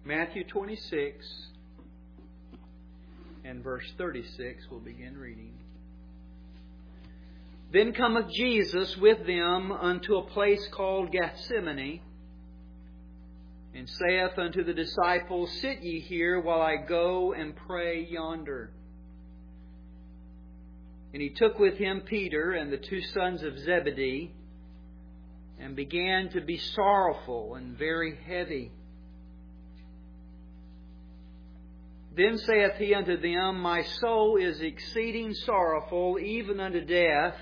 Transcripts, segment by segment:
Matthew 26 and verse 36 we'll begin reading. Then cometh Jesus with them unto a place called Gethsemane, and saith unto the disciples, Sit ye here while I go and pray yonder. And He took with Him Peter and the two sons of Zebedee, and began to be sorrowful and very heavy. Then saith He unto them, My soul is exceeding sorrowful, even unto death.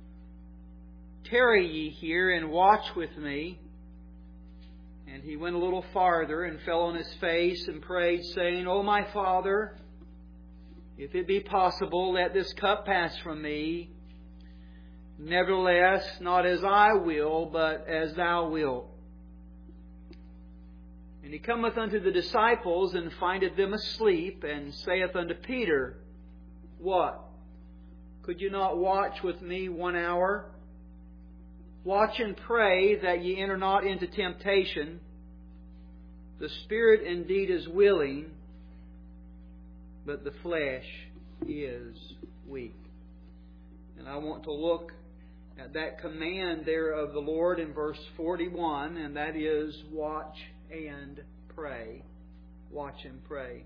Tarry ye here and watch with me. And He went a little farther and fell on His face and prayed, saying, O my Father, if it be possible, let this cup pass from me. Nevertheless, not as I will, but as Thou wilt. And He cometh unto the disciples, and findeth them asleep, and saith unto Peter, What? Could you not watch with me 1 hour? Watch and pray that ye enter not into temptation. The spirit indeed is willing, but the flesh is weak. And I want to look at that command there of the Lord in verse 41, and that is, watch and pray. Watch and pray.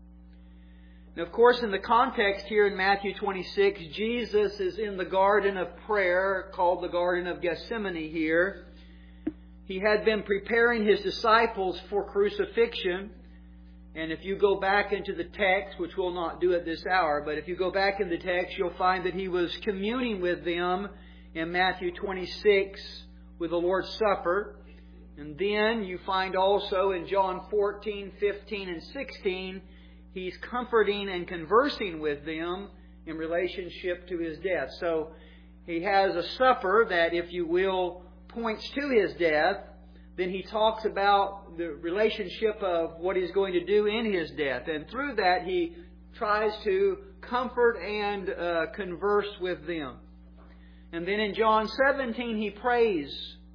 Now, of course, in the context here in Matthew 26, Jesus is in the garden of prayer, called the Garden of Gethsemane here. He had been preparing His disciples for crucifixion. And if you go back into the text, which we'll not do at this hour, but if you go back in the text, you'll find that He was communing with them in Matthew 26 with the Lord's Supper. And then you find also in John 14, 15, and 16, He's comforting and conversing with them in relationship to His death. So He has a supper that, if you will, points to His death. Then He talks about the relationship of what He's going to do in His death. And through that, He tries to comfort and converse with them. And then in John 17, He prays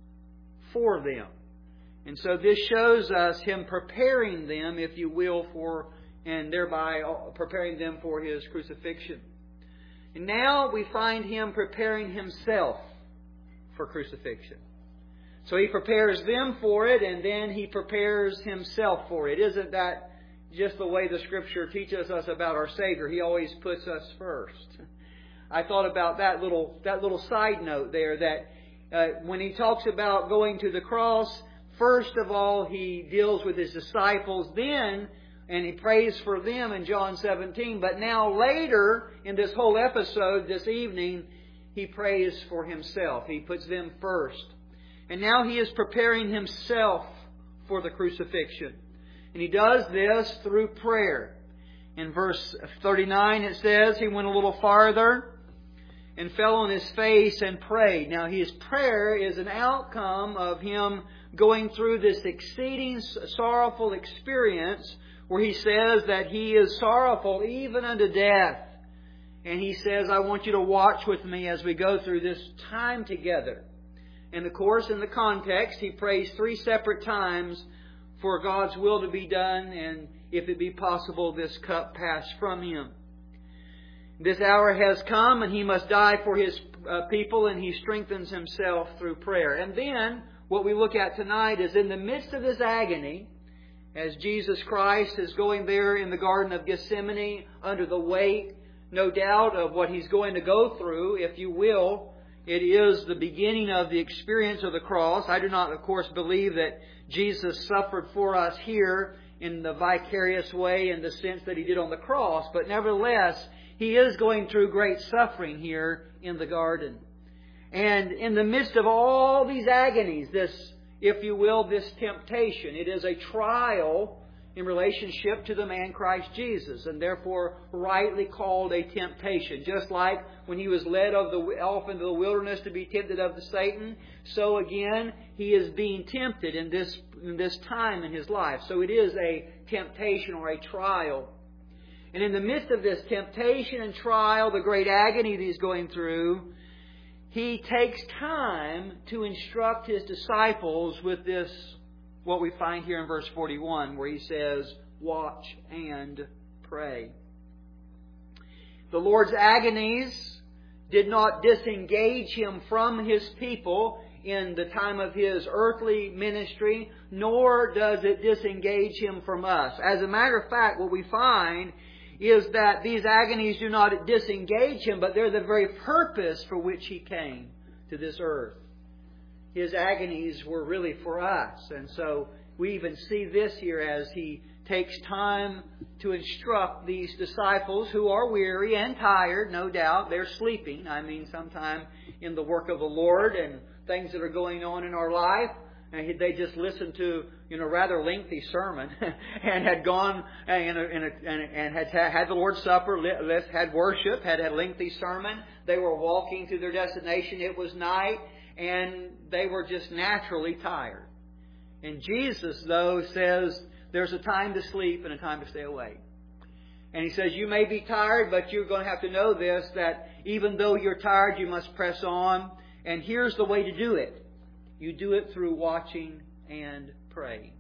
for them. And so this shows us Him preparing them, if you will, and thereby preparing them for His crucifixion. And now we find Him preparing Himself for crucifixion. So He prepares them for it, and then He prepares Himself for it. Isn't that just the way the Scripture teaches us about our Savior? He always puts us first. I thought about that little side note there, that when He talks about going to the cross, first of all, He deals with His disciples, and He prays for them in John 17. But now later in this whole episode, this evening, He prays for Himself. He puts them first. And now He is preparing Himself for the crucifixion. And He does this through prayer. In verse 39 it says, He went a little farther and fell on His face and prayed. Now His prayer is an outcome of Him going through this exceeding sorrowful experience where He says that He is sorrowful even unto death. And He says, I want you to watch with me as we go through this time together. And of course, in the context, He prays 3 separate times for God's will to be done, and if it be possible, this cup pass from Him. This hour has come, and He must die for His people, and He strengthens Himself through prayer. And then, what we look at tonight is in the midst of this agony, as Jesus Christ is going there in the Garden of Gethsemane under the weight, no doubt, of what He's going to go through, if you will. It is the beginning of the experience of the cross. I do not, of course, believe that Jesus suffered for us here in the vicarious way in the sense that He did on the cross. But nevertheless, He is going through great suffering here in the garden. And in the midst of all these agonies, this, if you will, this temptation, it is a trial in relationship to the man Christ Jesus, and therefore rightly called a temptation. Just like when He was led off into the wilderness to be tempted of the Satan, so again He is being tempted in this time in His life. So it is a temptation or a trial. And in the midst of this temptation and trial, the great agony that He's going through, He takes time to instruct His disciples with this what we find here in verse 41, where He says, watch and pray. The Lord's agonies did not disengage Him from His people in the time of His earthly ministry, nor does it disengage Him from us. As a matter of fact, what we find is that these agonies do not disengage Him, but they're the very purpose for which He came to this earth. His agonies were really for us. And so we even see this here as He takes time to instruct these disciples who are weary and tired, no doubt. They're sleeping. I mean, sometime in the work of the Lord and things that are going on in our life. And they just listened to, rather lengthy sermon and had gone and had the Lord's Supper, had worship, had a lengthy sermon. They were walking to their destination. It was night and they were just naturally tired. And Jesus, though, says there's a time to sleep and a time to stay awake. And He says, you may be tired, but you're going to have to know this, that even though you're tired, you must press on. And here's the way to do it. You do it through watching and praying.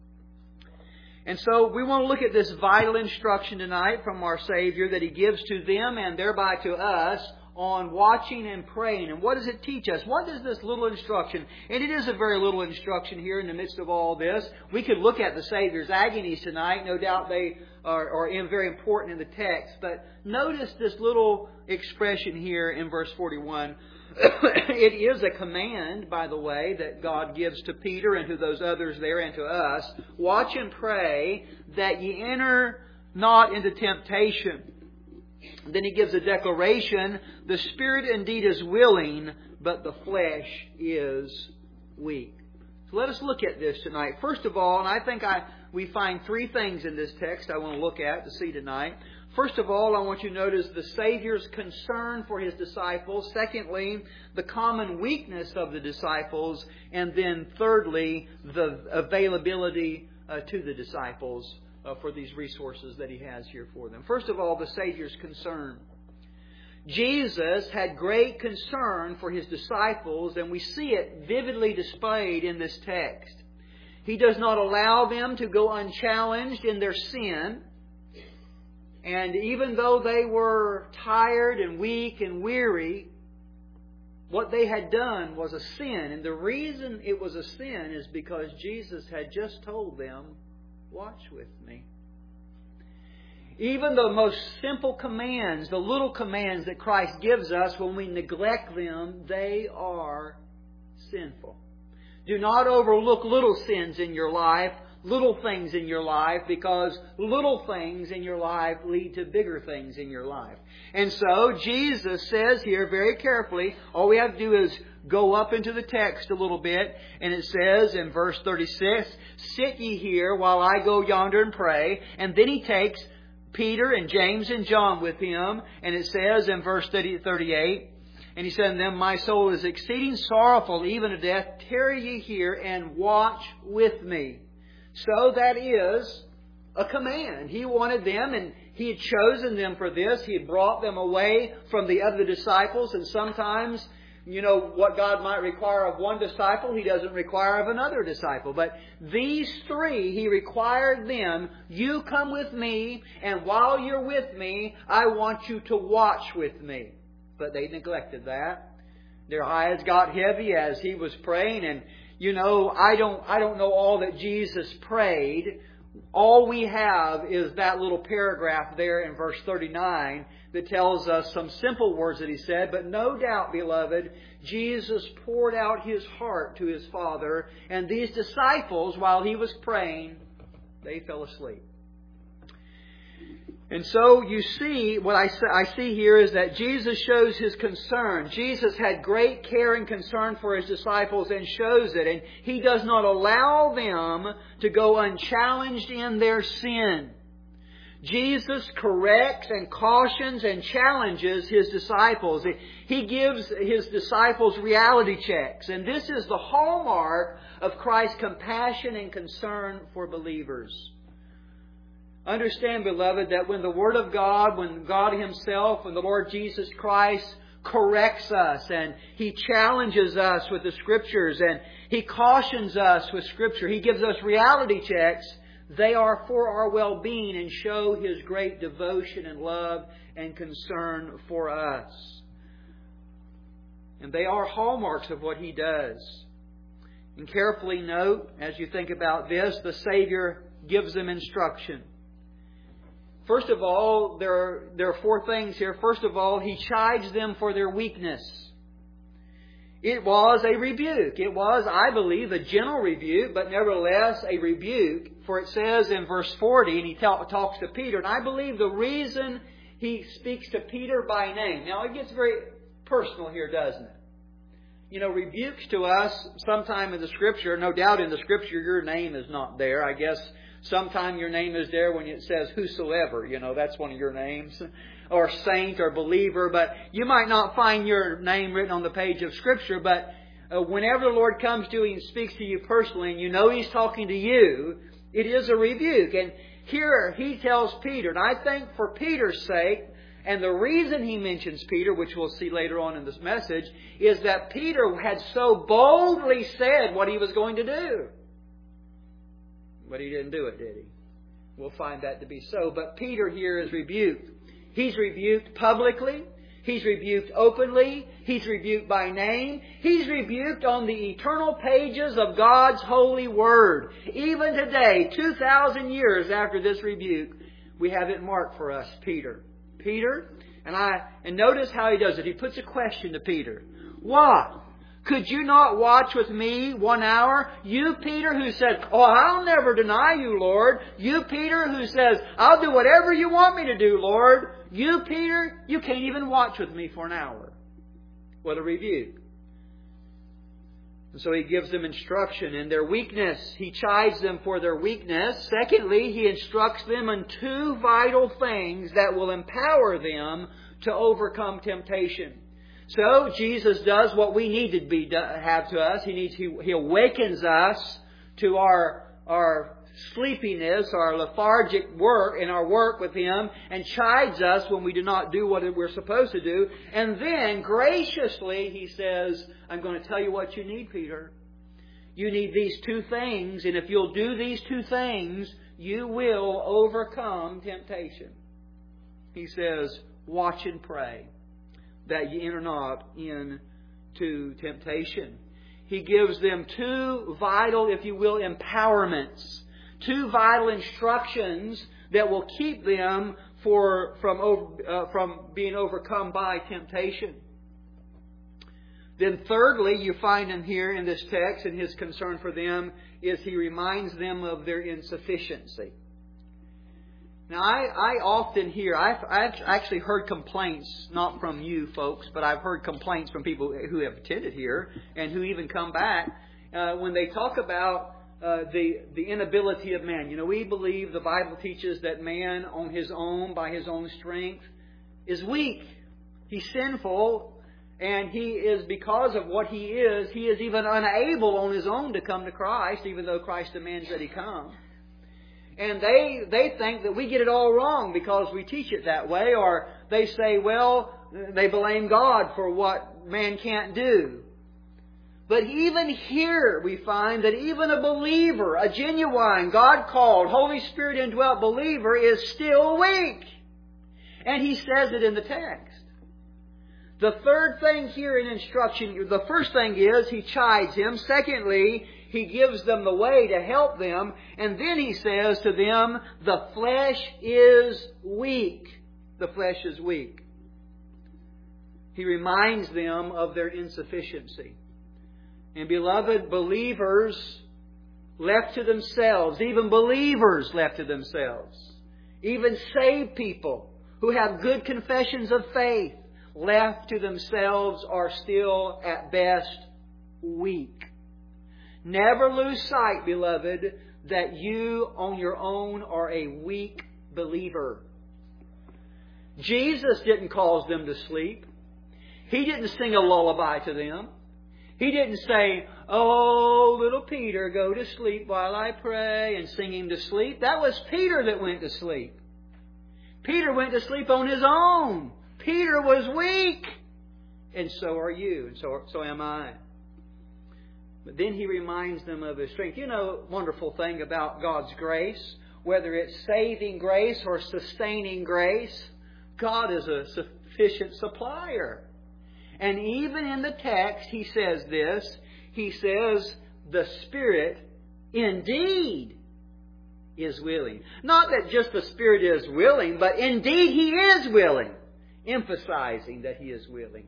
And so we want to look at this vital instruction tonight from our Savior that He gives to them and thereby to us on watching and praying. And what does it teach us? What is this little instruction? And it is a very little instruction here in the midst of all this. We could look at the Savior's agonies tonight. No doubt they are very important in the text. But notice this little expression here in verse 41. It is a command, by the way, that God gives to Peter and to those others there and to us. Watch and pray that ye enter not into temptation. Then He gives a declaration. The spirit indeed is willing, but the flesh is weak. So let us look at this tonight. First of all, and I think we find three things in this text I want to look at to see tonight. First of all, I want you to notice the Savior's concern for His disciples. Secondly, the common weakness of the disciples. And then thirdly, the availability to the disciples for these resources that He has here for them. First of all, the Savior's concern. Jesus had great concern for His disciples, and we see it vividly displayed in this text. He does not allow them to go unchallenged in their sin. And even though they were tired and weak and weary, what they had done was a sin. And the reason it was a sin is because Jesus had just told them, watch with me. Even the most simple commands, the little commands that Christ gives us, when we neglect them, they are sinful. Do not overlook little sins in your life, little things in your life, because little things in your life lead to bigger things in your life. And so Jesus says here very carefully, all we have to do is go up into the text a little bit, and it says in verse 36, sit ye here while I go yonder and pray. And then He takes Peter and James and John with Him, and it says in verse 38, and He said unto them, my soul is exceeding sorrowful, even to death. Tarry ye here and watch with me. So that is a command. He wanted them, and He had chosen them for this. He had brought them away from the other disciples. And sometimes, what God might require of one disciple, He doesn't require of another disciple. But these three, He required them, you come with me, and while you're with me, I want you to watch with me. But they neglected that. Their eyes got heavy as He was praying, and I don't know all that Jesus prayed. All we have is that little paragraph there in verse 39 that tells us some simple words that He said. But no doubt, beloved, Jesus poured out His heart to His Father. And these disciples, while He was praying, they fell asleep. And so you see, what I see here is that Jesus shows His concern. Jesus had great care and concern for His disciples and shows it. And He does not allow them to go unchallenged in their sin. Jesus corrects and cautions and challenges His disciples. He gives His disciples reality checks. And this is the hallmark of Christ's compassion and concern for believers. Understand, beloved, that when the Word of God, when God Himself, when the Lord Jesus Christ corrects us and He challenges us with the Scriptures and He cautions us with Scripture. He gives us reality checks. They are for our well-being and show His great devotion and love and concern for us. And they are hallmarks of what He does. And carefully note, as you think about this, the Savior gives them instruction. First of all, there are four things here. First of all, He chides them for their weakness. It was a rebuke. It was, I believe, a gentle rebuke, but nevertheless a rebuke. For it says in verse 40, and He talks to Peter, and I believe the reason He speaks to Peter by name. Now, it gets very personal here, doesn't it? You know, rebukes to us, sometime in the Scripture, no doubt in the Scripture your name is not there. I guess sometime your name is there when it says whosoever. You know, that's one of your names. Or saint or believer. But you might not find your name written on the page of Scripture. But whenever the Lord comes to you and speaks to you personally, and you know He's talking to you, it is a rebuke. And here He tells Peter, and I think for Peter's sake, and the reason He mentions Peter, which we'll see later on in this message, is that Peter had so boldly said what he was going to do. But he didn't do it, did he? We'll find that to be so. But Peter here is rebuked. He's rebuked publicly. He's rebuked openly. He's rebuked by name. He's rebuked on the eternal pages of God's holy Word. Even today, 2,000 years after this rebuke, we have it marked for us, Peter. Peter, and notice how he does it. He puts a question to Peter. What? Could you not watch with me 1 hour? You, Peter, who said, oh, I'll never deny you, Lord. You, Peter, who says, I'll do whatever you want me to do, Lord. You, Peter, you can't even watch with me for an hour. What a rebuke. And so He gives them instruction in their weakness. He chides them for their weakness. Secondly, He instructs them in two vital things that will empower them to overcome temptation. So Jesus does what we need to have to us. He awakens us to our sleepiness, our lethargic work in our work with Him, and chides us when we do not do what we're supposed to do. And then graciously He says, I'm going to tell you what you need, Peter. You need these two things, and if you'll do these two things, you will overcome temptation. He says, watch and pray, that ye enter not into temptation. He gives them two vital, if you will, empowerments. Two vital instructions that will keep them from being overcome by temptation. Then thirdly, you find Him here in this text, and His concern for them is He reminds them of their insufficiency. Now, I often hear, I've actually heard complaints, not from you folks, but I've heard complaints from people who have attended here and who even come back when they talk about the inability of man. You know, we believe the Bible teaches that man on his own, by his own strength, is weak. He's sinful, and he is, because of what he is even unable on his own to come to Christ, even though Christ demands that he come. And they think that we get it all wrong because we teach it that way, or they say, well, they blame God for what man can't do. But even here we find that even a believer, a genuine, God-called, Holy Spirit indwelt believer is still weak. And He says it in the text. The third thing here in instruction, the first thing is He chides him. Secondly, He gives them the way to help them. And then He says to them, the flesh is weak. The flesh is weak. He reminds them of their insufficiency. And beloved, believers left to themselves, even believers left to themselves, even saved people who have good confessions of faith, left to themselves, are still at best weak. Never lose sight, beloved, that you on your own are a weak believer. Jesus didn't cause them to sleep. He didn't sing a lullaby to them. He didn't say, oh, little Peter, go to sleep while I pray, and sing him to sleep. That was Peter that went to sleep. Peter went to sleep on his own. Peter was weak. And so are you, and so am I. But then He reminds them of His strength. You know, wonderful thing about God's grace, whether it's saving grace or sustaining grace, God is a sufficient supplier. And even in the text, He says this. He says, the Spirit indeed is willing. Not that just the Spirit is willing, but indeed He is willing. Emphasizing that He is willing.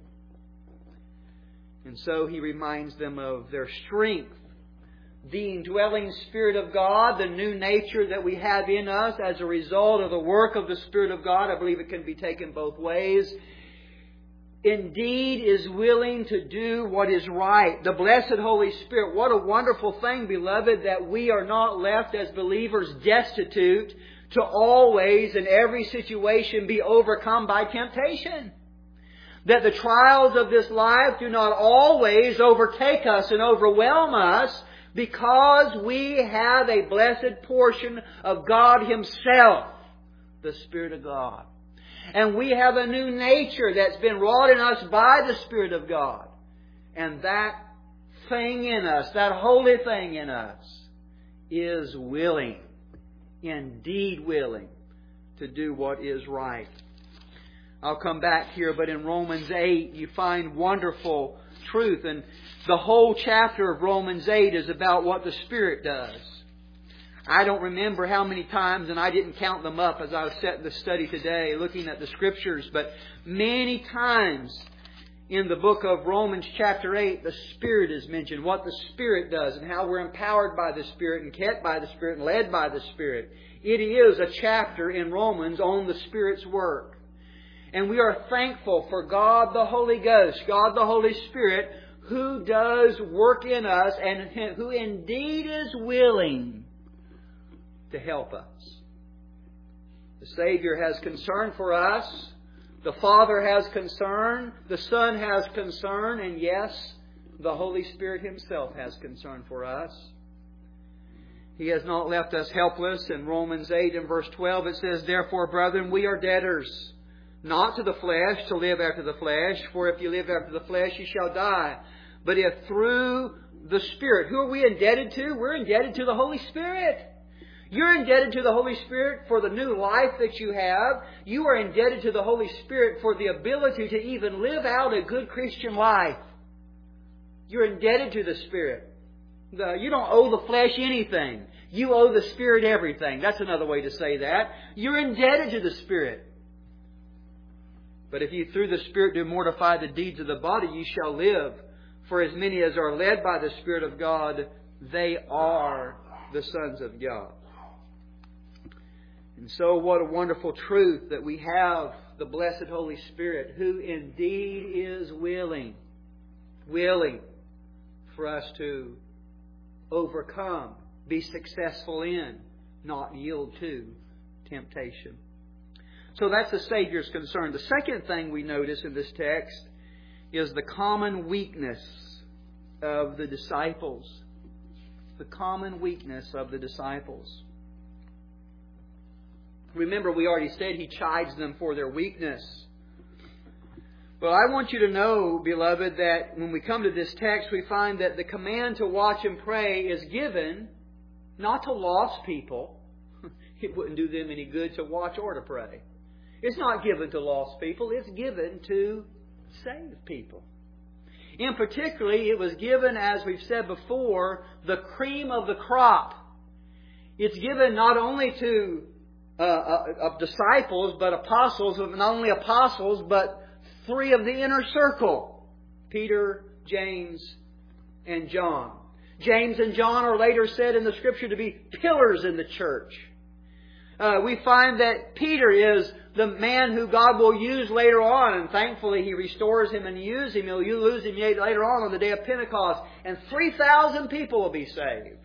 And so He reminds them of their strength. The indwelling Spirit of God, the new nature that we have in us as a result of the work of the Spirit of God. I believe it can be taken both ways. Indeed is willing to do what is right. The blessed Holy Spirit. What a wonderful thing, beloved, that we are not left as believers destitute to always in every situation be overcome by temptation. That the trials of this life do not always overtake us and overwhelm us, because we have a blessed portion of God Himself, the Spirit of God. And we have a new nature that's been wrought in us by the Spirit of God. And that thing in us, that holy thing in us, is willing, indeed willing, to do what is right. I'll come back here, but in Romans 8 you find wonderful truth. And the whole chapter of Romans 8 is about what the Spirit does. I don't remember how many times, and I didn't count them up as I was setting the study today, looking at the Scriptures, but many times in the book of Romans chapter 8, the Spirit is mentioned, what the Spirit does, and how we're empowered by the Spirit and kept by the Spirit and led by the Spirit. It is a chapter in Romans on the Spirit's work. And we are thankful for God the Holy Ghost, God the Holy Spirit, who does work in us and who indeed is willing to help us. The Savior has concern for us. The Father has concern. The Son has concern. And yes, the Holy Spirit Himself has concern for us. He has not left us helpless. In Romans 8 and verse 12 it says, "Therefore, brethren, we are debtors, not to the flesh, to live after the flesh. For if you live after the flesh, you shall die. But if through the Spirit..." Who are we indebted to? We're indebted to the Holy Spirit. You're indebted to the Holy Spirit for the new life that you have. You are indebted to the Holy Spirit for the ability to even live out a good Christian life. You're indebted to the Spirit. You don't owe the flesh anything. You owe the Spirit everything. That's another way to say that. You're indebted to the Spirit. But if you through the Spirit do mortify the deeds of the body, you shall live. For as many as are led by the Spirit of God, they are the sons of God. And so what a wonderful truth that we have the blessed Holy Spirit, who indeed is willing for us to overcome, be successful in, not yield to temptation. So that's the Savior's concern. The second thing we notice in this text is the common weakness of the disciples. The common weakness of the disciples. Remember, we already said He chides them for their weakness. But I want you to know, beloved, that when we come to this text, we find that the command to watch and pray is given not to lost people. It wouldn't do them any good to watch or to pray. It's not given to lost people. It's given to saved people. In particularly, it was given, as we've said before, the cream of the crop. It's given not only to of disciples, but apostles, not only apostles, but three of the inner circle: Peter, James, and John. James and John are later said in the Scripture to be pillars in the church. We find that Peter is the man who God will use later on, and thankfully He restores him and uses him. He'll lose him later on the day of Pentecost, and 3,000 people will be saved.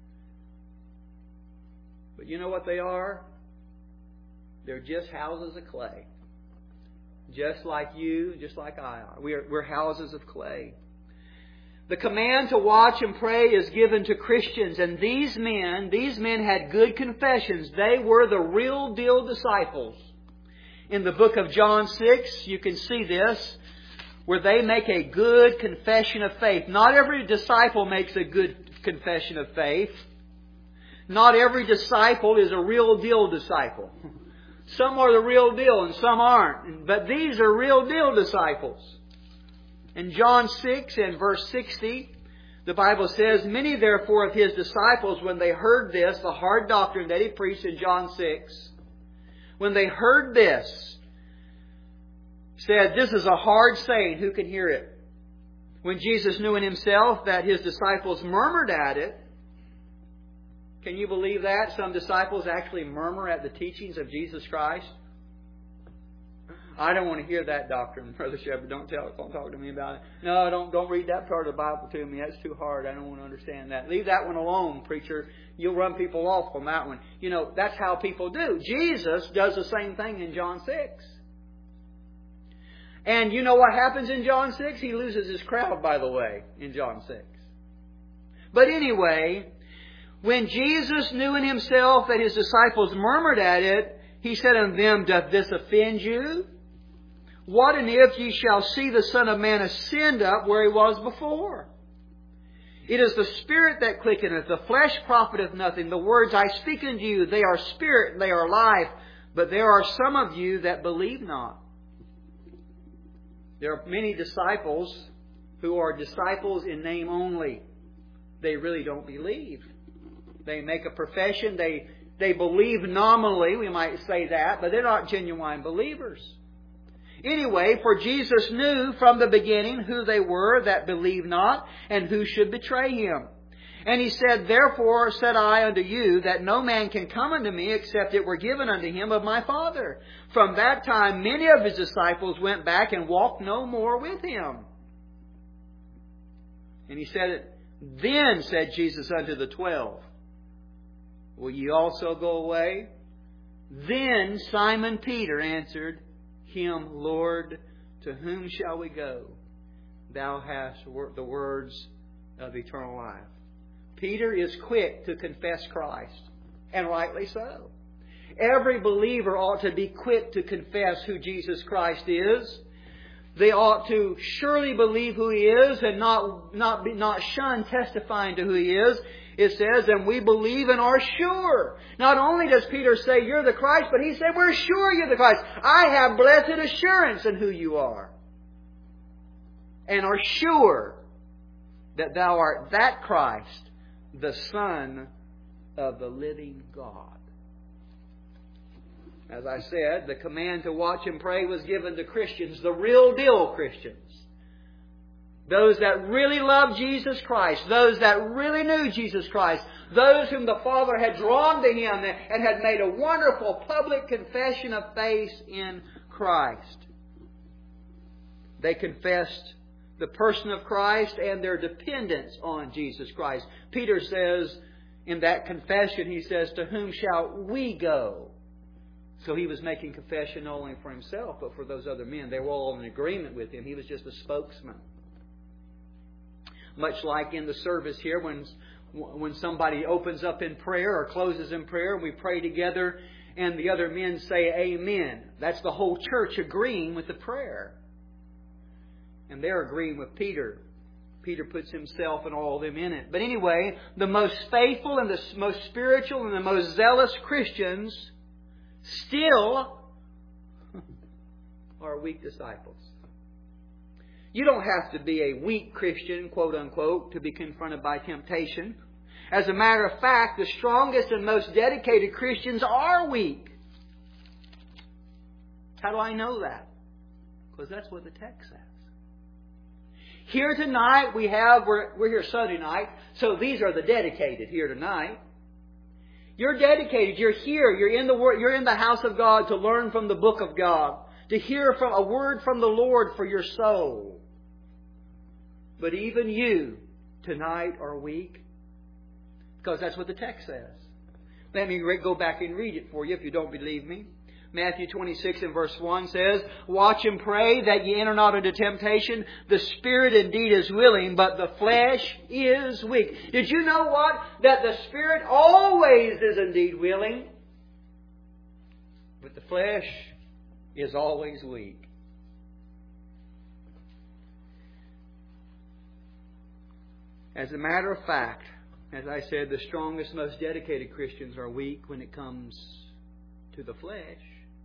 But you know what they are? They're just houses of clay. Just like you, just like I are. We're houses of clay. The command to watch and pray is given to Christians. And these men had good confessions. They were the real deal disciples. In the book of John 6, you can see this. where they make a good confession of faith. Not every disciple makes a good confession of faith. Not every disciple is a real deal disciple. Some are the real deal and some aren't. But these are real deal disciples. In John 6 and verse 60, the Bible says, "Many therefore of His disciples, when they heard this," the hard doctrine that He preached in John 6, when they heard this, said, "This is a hard saying, who can hear it?" When Jesus knew in Himself that His disciples murmured at it, can you believe that? Some disciples actually murmur at the teachings of Jesus Christ. I don't want to hear that doctrine, Brother Shepherd. Don't talk to me about it. No, don't read that part of the Bible to me. That's too hard. I don't want to understand that. Leave that one alone, preacher. You'll run people off on that one. You know, that's how people do. Jesus does the same thing in John 6. And you know what happens in John 6? He loses his crowd, by the way, in John 6. But anyway, when Jesus knew in Himself that His disciples murmured at it, He said unto them, "Doth this offend you? What and if ye shall see the Son of Man ascend up where He was before? It is the Spirit that quickeneth, the flesh profiteth nothing. The words I speak unto you, they are spirit and they are life. But there are some of you that believe not." There are many disciples who are disciples in name only. They really don't believe. They make a profession. They believe nominally, we might say that, but they're not genuine believers. Anyway, for Jesus knew from the beginning who they were that believed not, and who should betray Him. And He said, "Therefore said I unto you, that no man can come unto me, except it were given unto him of my Father." From that time many of His disciples went back and walked no more with Him. And He said, "Then said Jesus unto the 12, Will ye also go away?" Then Simon Peter answered Him, "Lord, to whom shall we go? Thou hast the words of eternal life." Peter is quick to confess Christ, and rightly so. Every believer ought to be quick to confess who Jesus Christ is. They ought to surely believe who He is and not shun testifying to who He is. It says, "And we believe and are sure." Not only does Peter say, "You're the Christ," but he said, "We're sure You're the Christ. I have blessed assurance in who You are. And are sure that Thou art that Christ, the Son of the living God." As I said, the command to watch and pray was given to Christians, the real deal Christians. Those that really loved Jesus Christ. Those that really knew Jesus Christ. Those whom the Father had drawn to Him and had made a wonderful public confession of faith in Christ. They confessed the person of Christ and their dependence on Jesus Christ. Peter says in that confession, he says, "To whom shall we go?" So he was making confession not only for himself, but for those other men. They were all in agreement with him. He was just a spokesman. Much like in the service here, when somebody opens up in prayer or closes in prayer, and we pray together, and the other men say amen. That's the whole church agreeing with the prayer. And they're agreeing with Peter. Peter puts himself and all of them in it. But anyway, the most faithful and the most spiritual and the most zealous Christians still are weak disciples. You don't have to be a weak Christian, quote unquote, to be confronted by temptation. As a matter of fact, the strongest and most dedicated Christians are weak. How do I know that? Because that's what the text says. Here tonight we're here Sunday night, so these are the dedicated here tonight. You're dedicated. You're here. You're in the Word. You're in the house of God to learn from the book of God, to hear from a word from the Lord for your soul. But even you tonight are weak, because that's what the text says. Let me go back and read it for you if you don't believe me. Matthew 26 and verse 1 says, "Watch and pray that ye enter not into temptation. The spirit indeed is willing, but the flesh is weak." Did you know what? That the spirit always is indeed willing, but the flesh is always weak. As a matter of fact, as I said, the strongest, most dedicated Christians are weak when it comes to the flesh.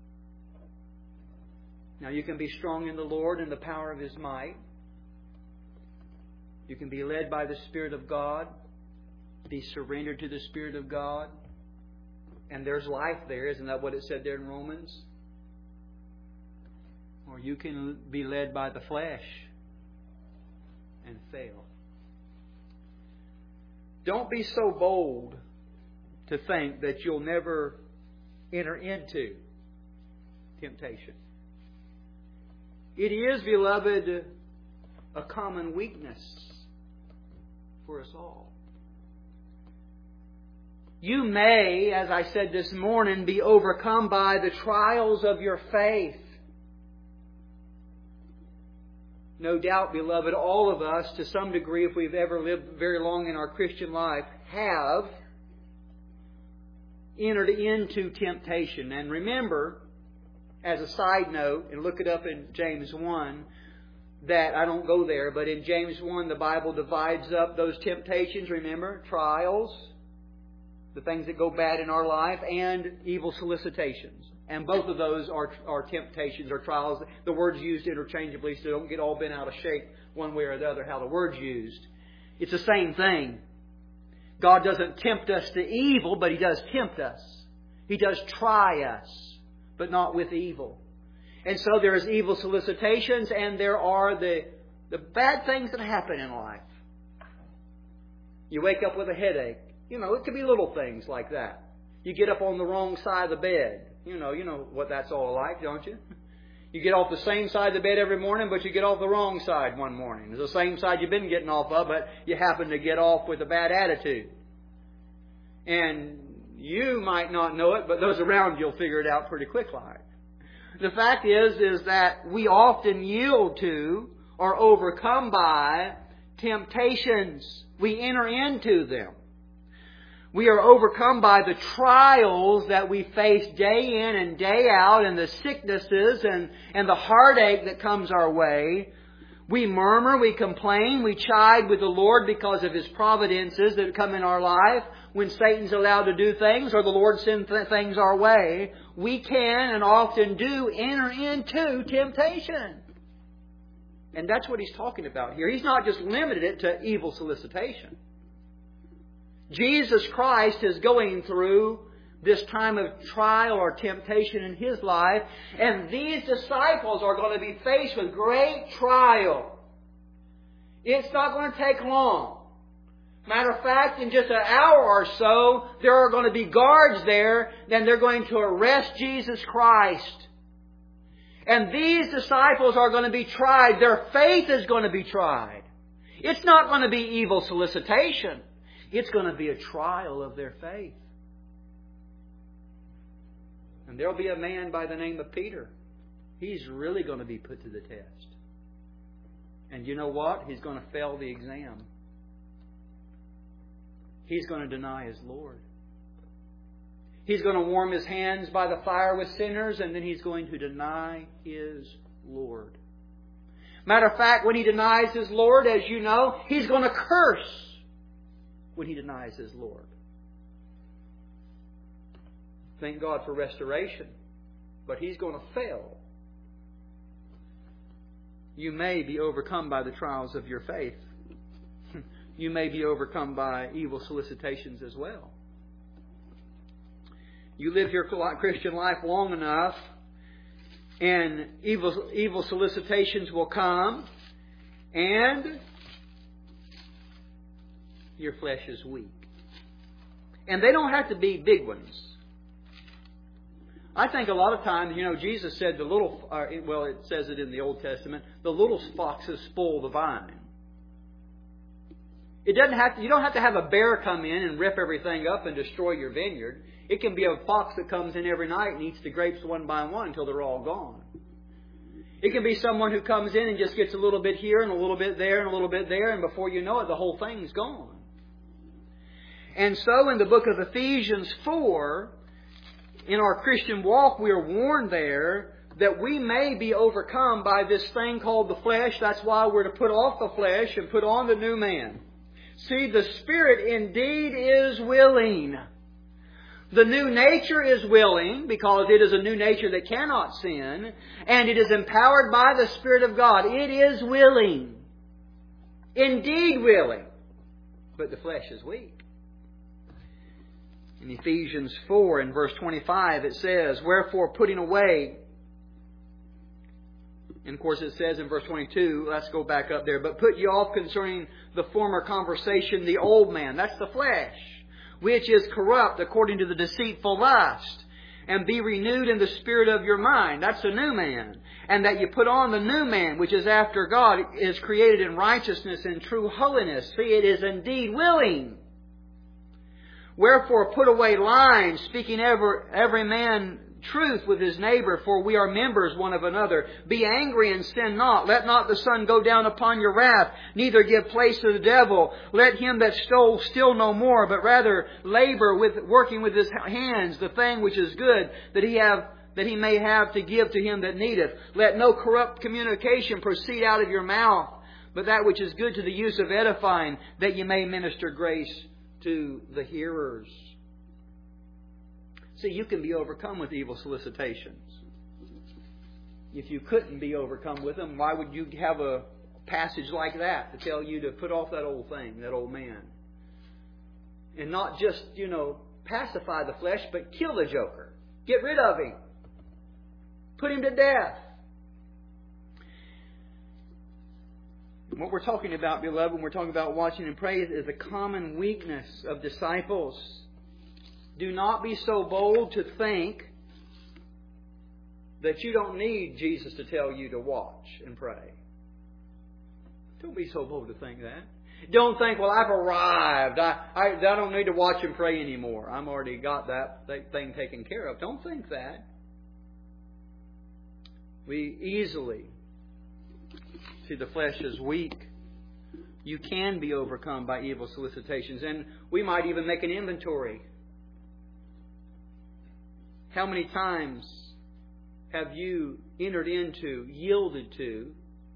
Now, you can be strong in the Lord and the power of His might. You can be led by the Spirit of God. Be surrendered to the Spirit of God. And there's life there. Isn't that what it said there in Romans? Or you can be led by the flesh and fail. Don't be so bold to think that you'll never enter into temptation. It is, beloved, a common weakness for us all. You may, as I said this morning, be overcome by the trials of your faith. No doubt, beloved, all of us, to some degree, if we've ever lived very long in our Christian life, have entered into temptation. And remember, as a side note, and look it up in James 1, that I don't go there, but in James 1, the Bible divides up those temptations, remember, trials, the things that go bad in our life, and evil solicitations. And both of those are temptations or trials. The word's used interchangeably, so don't get all bent out of shape one way or the other how the word's used. It's the same thing. God doesn't tempt us to evil, but He does tempt us. He does try us, but not with evil. And so there's evil solicitations, and there are the bad things that happen in life. You wake up with a headache. It could be little things like that. You get up on the wrong side of the bed. You know what that's all like, don't you? You get off the same side of the bed every morning, but you get off the wrong side one morning. It's the same side you've been getting off of, but you happen to get off with a bad attitude. And you might not know it, but those around you will figure it out pretty quick like. The fact is that we often yield to or overcome by temptations. We enter into them. We are overcome by the trials that we face day in and day out, and the sicknesses and the heartache that comes our way. We murmur, we complain, we chide with the Lord because of His providences that come in our life. When Satan's allowed to do things or the Lord sends things our way, we can and often do enter into temptation. And that's what He's talking about here. He's not just limited it to evil solicitation. Jesus Christ is going through this time of trial or temptation in His life, and these disciples are going to be faced with great trial. It's not going to take long. Matter of fact, in just an hour or so, there are going to be guards there, and they're going to arrest Jesus Christ. And these disciples are going to be tried. Their faith is going to be tried. It's not going to be evil solicitation. It's going to be a trial of their faith. And there'll be a man by the name of Peter. He's really going to be put to the test. And you know what? He's going to fail the exam. He's going to deny his Lord. He's going to warm his hands by the fire with sinners, and then he's going to deny his Lord. Matter of fact, when he denies his Lord, as you know, he's going to curse when he denies his Lord. Thank God for restoration. But he's going to fail. You may be overcome by the trials of your faith. You may be overcome by evil solicitations as well. You live your Christian life long enough, and evil solicitations will come, and your flesh is weak. And they don't have to be big ones. I think a lot of times, Jesus said it says it in the Old Testament, the little foxes spoil the vine. You don't have to have a bear come in and rip everything up and destroy your vineyard. It can be a fox that comes in every night and eats the grapes one by one until they're all gone. It can be someone who comes in and just gets a little bit here and a little bit there and a little bit there, and before you know it, the whole thing's gone. And so in the book of Ephesians 4, in our Christian walk, we are warned there that we may be overcome by this thing called the flesh. That's why we're to put off the flesh and put on the new man. See, the Spirit indeed is willing. The new nature is willing because it is a new nature that cannot sin, and it is empowered by the Spirit of God. It is willing. Indeed willing. But the flesh is weak. In Ephesians 4 and verse 25 it says, wherefore putting away, and of course it says in verse 22, let's go back up there, but put ye off concerning the former conversation the old man, that's the flesh, which is corrupt according to the deceitful lust, and be renewed in the spirit of your mind, that's the new man, and that you put on the new man, which is after God, is created in righteousness and true holiness. See, it is indeed willing. Wherefore put away lying, speaking every man truth with his neighbor, for we are members one of another. Be angry and sin not. Let not the sun go down upon your wrath, neither give place to the devil. Let him that stole steal no more, but rather labor working with his hands the thing which is good, that he may have to give to him that needeth. Let no corrupt communication proceed out of your mouth, but that which is good to the use of edifying, that ye may minister grace to the hearers. See, you can be overcome with evil solicitations. If you couldn't be overcome with them, why would you have a passage like that to tell you to put off that old thing, that old man? And not just, pacify the flesh, but kill the joker. Get rid of him. Put him to death. What we're talking about, beloved, when we're talking about watching and praying, is a common weakness of disciples. Do not be so bold to think that you don't need Jesus to tell you to watch and pray. Don't be so bold to think that. Don't think, well, I've arrived. I don't need to watch and pray anymore. I've already got that thing taken care of. Don't think that. We easily see the flesh is weak. You can be overcome by evil solicitations. And we might even make an inventory. How many times have you entered into, yielded to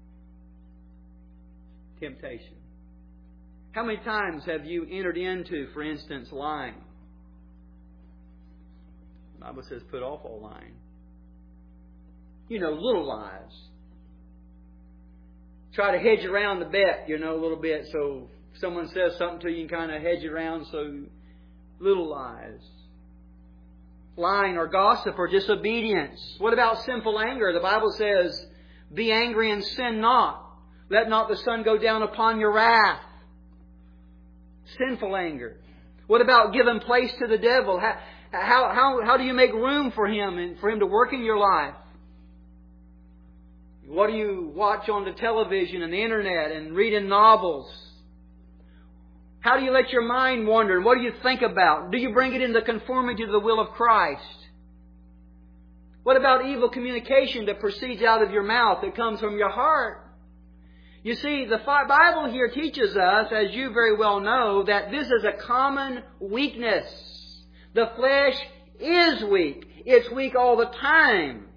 temptation? How many times have you entered into, for instance, lying? The Bible says put off all lying. Little lies. Try to hedge around the bet, a little bit. So if someone says something to you, you can kind of hedge around. So little lies. Lying or gossip or disobedience. What about sinful anger? The Bible says, be angry and sin not. Let not the sun go down upon your wrath. Sinful anger. What about giving place to the devil? How do you make room for him and for him to work in your life? What do you watch on the television and the internet and read in novels? How do you let your mind wander? And what do you think about? Do you bring it into conformity to the will of Christ? What about evil communication that proceeds out of your mouth, that comes from your heart? You see, the Bible here teaches us, as you very well know, that this is a common weakness. The flesh is weak. It's weak all the time.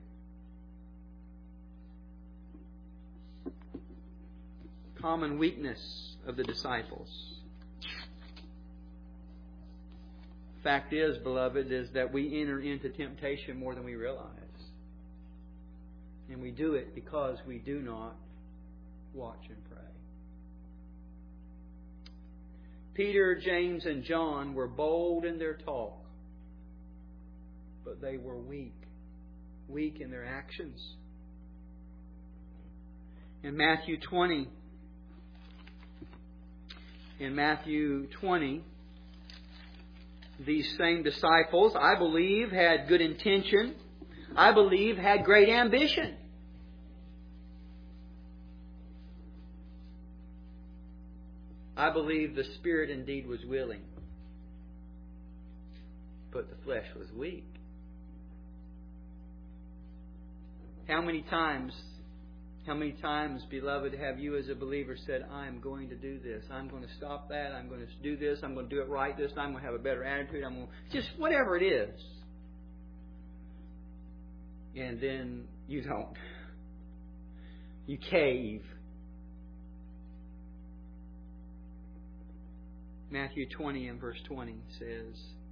Common weakness of the disciples. Fact is, beloved, is that we enter into temptation more than we realize. And we do it because we do not watch and pray. Peter, James, and John were bold in their talk, but they were weak in their actions. In Matthew 20, these same disciples, I believe, had good intention. I believe had great ambition. I believe the Spirit indeed was willing, but the flesh was weak. How many times, beloved, have you as a believer said, I'm going to do this. I'm going to stop that. I'm going to do this. I'm going to do it right this time. I'm going to have a better attitude. I'm going to... Just whatever it is. And then you don't. You cave. Matthew 20 and verse 20 says,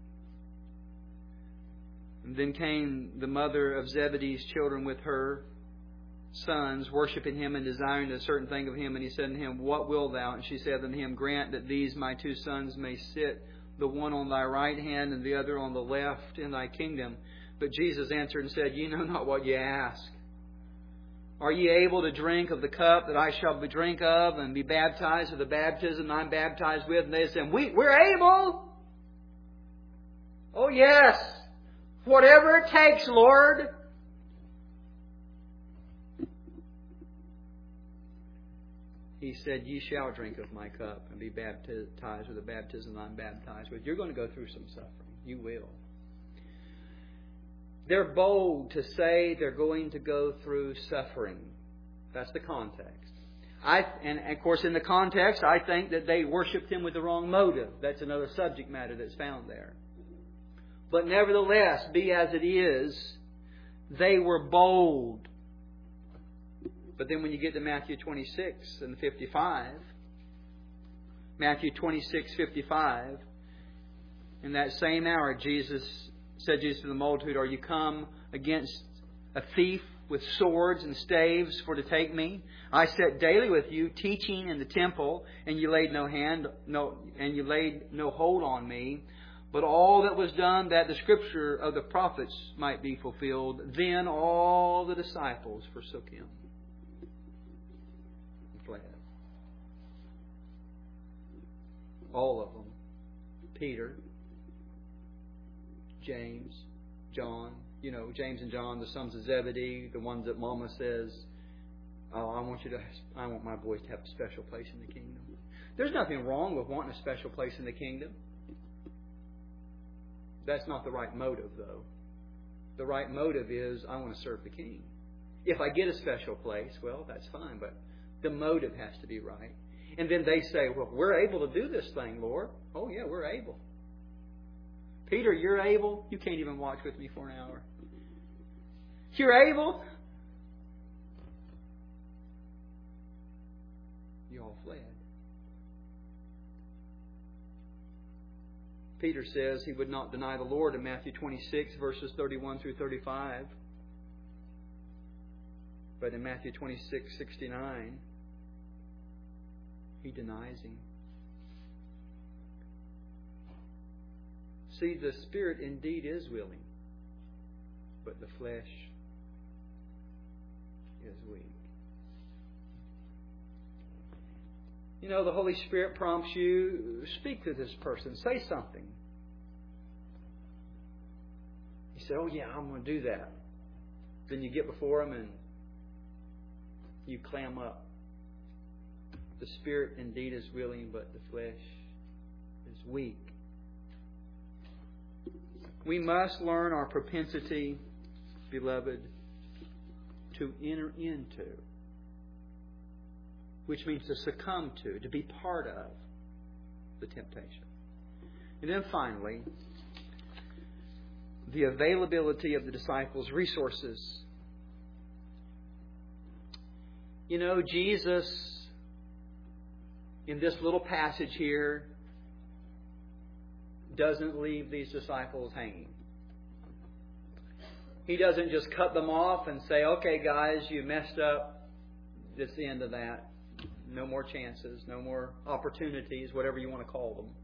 "And then came the mother of Zebedee's children with her sons, worshiping him and desiring a certain thing of him. And he said unto him, What wilt thou? And she said unto him, Grant that these my two sons may sit, the one on thy right hand and the other on the left in thy kingdom. But Jesus answered and said, Ye know not what ye ask. Are ye able to drink of the cup that I shall drink of, and be baptized with the baptism I'm baptized with? And they said, We're able. Oh yes. Whatever it takes, Lord. He said, Ye shall drink of my cup and be baptized with the baptism I'm baptized with. You're going to go through some suffering. You will. They're bold to say they're going to go through suffering. That's the context. And of course, in the context, I think that they worshipped Him with the wrong motive. That's another subject matter that's found there. But nevertheless, be as it is, they were bold. But then when you get to Matthew 26 and 55, Matthew 26:55, in that same hour, Jesus said to the multitude, Are you come against a thief with swords and staves for to take me? I sat daily with you, teaching in the temple, and you laid no hold on me. But all that was done, that the scripture of the prophets might be fulfilled. Then all the disciples forsook Him and fled. All of them. Peter, James, John, James and John, the sons of Zebedee, the ones that Mama says, I want my boys to have a special place in the kingdom. There's nothing wrong with wanting a special place in the kingdom. That's not the right motive, though. The right motive is, I want to serve the King. If I get a special place, well, that's fine, but the motive has to be right. And then they say, well, we're able to do this thing, Lord. Oh, yeah, we're able. Peter, you're able? You can't even watch with me for an hour. You're able? You all fled. Peter says he would not deny the Lord in Matthew 26, verses 31 through 35. But in Matthew 26:69, he denies Him. See, the Spirit indeed is willing, but the flesh is weak. The Holy Spirit prompts you, speak to this person, say something. You say, oh yeah, I'm going to do that. Then you get before Him and you clam up. The Spirit indeed is willing, but the flesh is weak. We must learn our propensity, beloved, to enter into, which means to succumb to be part of the temptation. And then finally, the availability of the disciples' resources. Jesus, in this little passage here, doesn't leave these disciples hanging. He doesn't just cut them off and say, okay, guys, you messed up. That's the end of that. No more chances, no more opportunities, whatever you want to call them.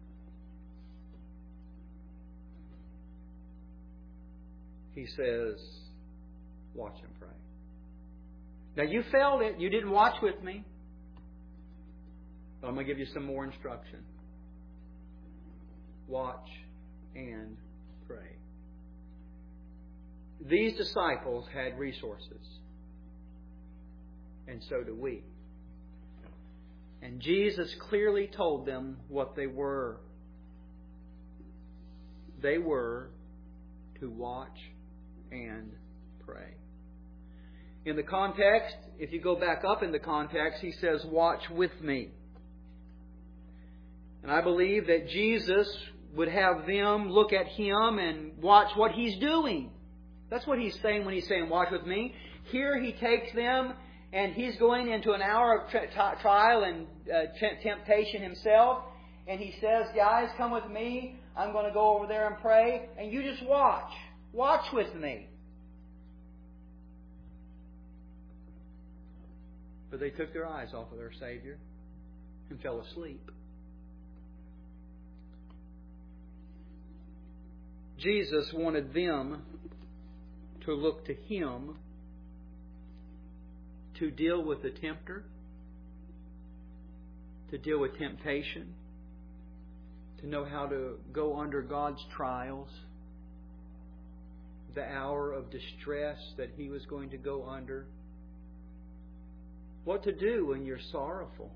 He says, watch and pray. Now you failed it. You didn't watch with me. But I'm going to give you some more instruction. Watch and pray. These disciples had resources. And so do we. And Jesus clearly told them what they were. They were to watch and pray. In the context, if you go back up in the context, He says, watch with me. And I believe that Jesus would have them look at Him and watch what He's doing. That's what He's saying when He's saying, watch with me. Here He takes them and He's going into an hour of trial and temptation Himself. And He says, guys, come with me. I'm going to go over there and pray. And you just watch. Watch with me. But they took their eyes off of their Savior and fell asleep. Jesus wanted them to look to Him to deal with the tempter, to deal with temptation, to know how to go under God's trials, the hour of distress that He was going to go under, what to do when you're sorrowful.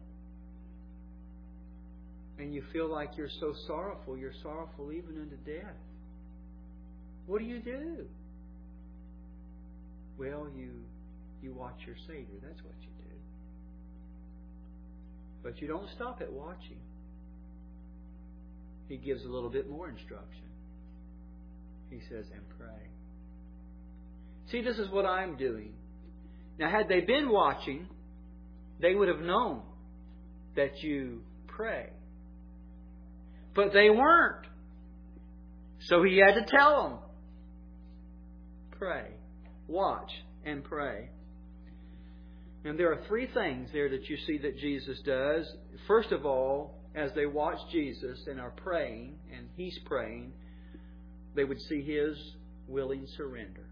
And you feel like you're so sorrowful, you're sorrowful even unto death. What do? Well, you watch your Savior. That's what you do. But you don't stop at watching. He gives a little bit more instruction. He says, and pray. See, this is what I'm doing. Now, had they been watching, they would have known that you pray. But they weren't. So He had to tell them. Pray. Watch and pray. And there are three things there that you see that Jesus does. First of all, as they watch Jesus and are praying, and He's praying, they would see His willing surrender.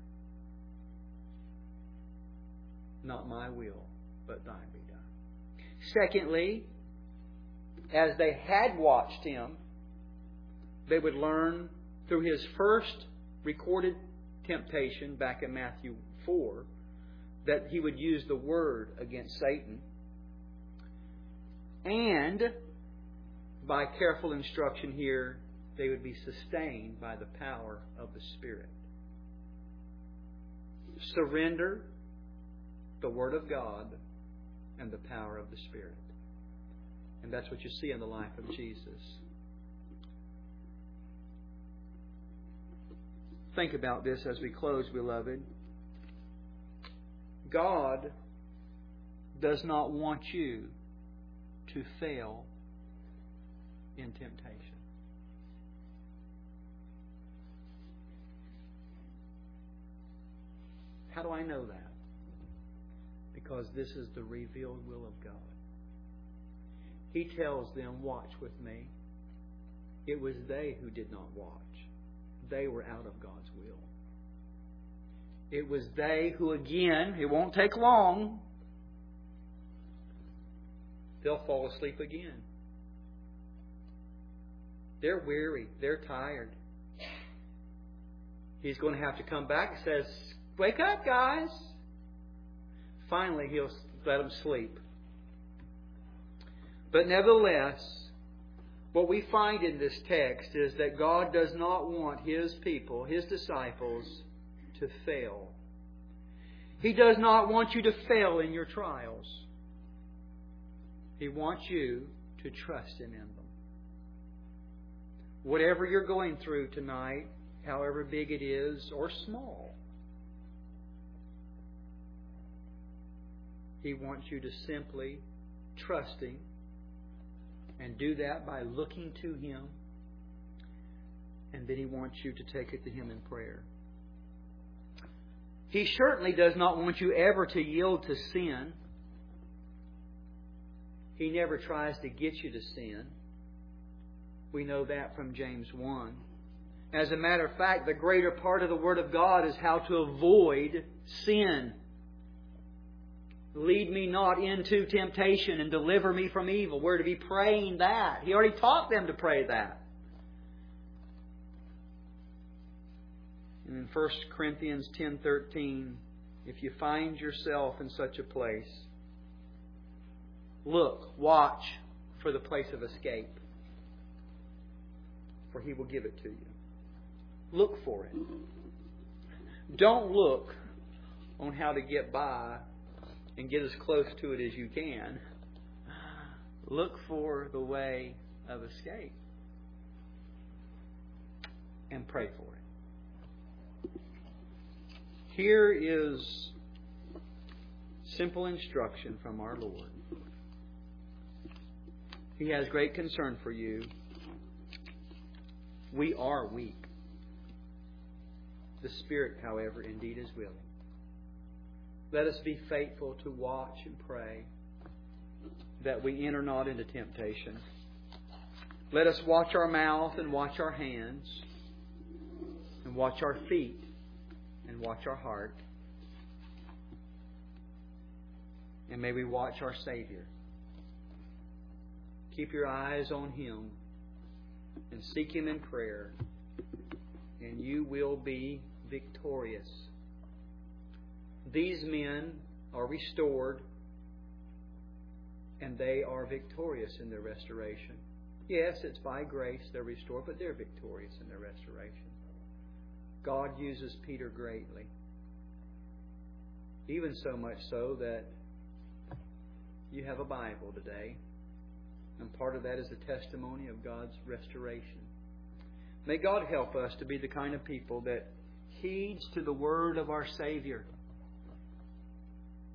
Not my will, but Thine be done. Secondly, as they had watched Him, they would learn through His first recorded temptation back in Matthew 4 that He would use the Word against Satan. And by careful instruction here, they would be sustained by the power of the Spirit. Surrender, the Word of God, and the power of the Spirit. And that's what you see in the life of Jesus. Think about this as we close, beloved. God does not want you to fail in temptation. How do I know that? Because this is the revealed will of God. He tells them, watch with me. It was they who did not watch. They were out of God's will. It was they who, again, it won't take long, they'll fall asleep again. They're weary. They're tired. He's going to have to come back and says, wake up, guys. Finally, He'll let them sleep. But nevertheless, what we find in this text is that God does not want His people, His disciples, to fail. He does not want you to fail in your trials. He wants you to trust Him in them. Whatever you're going through tonight, however big it is or small, He wants you to simply trust Him. And do that by looking to Him. And then He wants you to take it to Him in prayer. He certainly does not want you ever to yield to sin. He never tries to get you to sin. We know that from James 1. As a matter of fact, the greater part of the Word of God is how to avoid sin. Lead me not into temptation and deliver me from evil. We're to be praying that. He already taught them to pray that. And in 1 Corinthians 10:13, if you find yourself in such a place, look, watch for the place of escape, for He will give it to you. Look for it. Don't look on how to get by and get as close to it as you can. Look for the way of escape. And pray for it. Here is simple instruction from our Lord. He has great concern for you. We are weak. The Spirit, however, indeed is willing. Let us be faithful to watch and pray that we enter not into temptation. Let us watch our mouth and watch our hands and watch our feet and watch our heart. And may we watch our Savior. Keep your eyes on Him and seek Him in prayer, and you will be victorious. These men are restored, and they are victorious in their restoration. Yes, it's by grace they're restored, but they're victorious in their restoration. God uses Peter greatly. Even so much so that you have a Bible today, and part of that is the testimony of God's restoration. May God help us to be the kind of people that heeds to the word of our Savior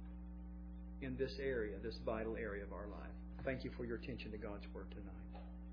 in this area, this vital area of our life. Thank you for your attention to God's Word tonight.